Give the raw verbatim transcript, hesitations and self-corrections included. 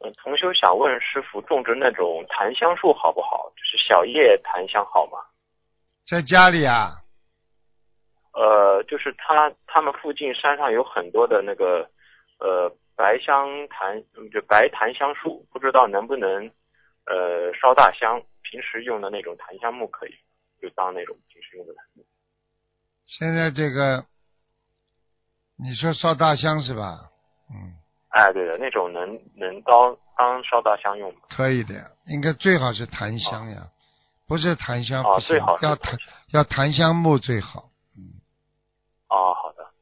嗯，同修想问师傅，种植那种檀香树好不好？就是小叶檀香好吗？ 在家里啊？ 呃，就是他他们附近山上有很多的那个呃白香檀，嗯就白檀香树，不知道能不能呃烧大香，平时用的那种檀香木可以，就当那种平时用的檀木。 现在这个，你说烧大香是吧？嗯， 哎，对的，那种能能当当烧大香用吗？ 可以的呀，应该最好是檀香呀，不是檀香不哦， 行， 最好是要檀檀香。 要檀香木最好。 哦，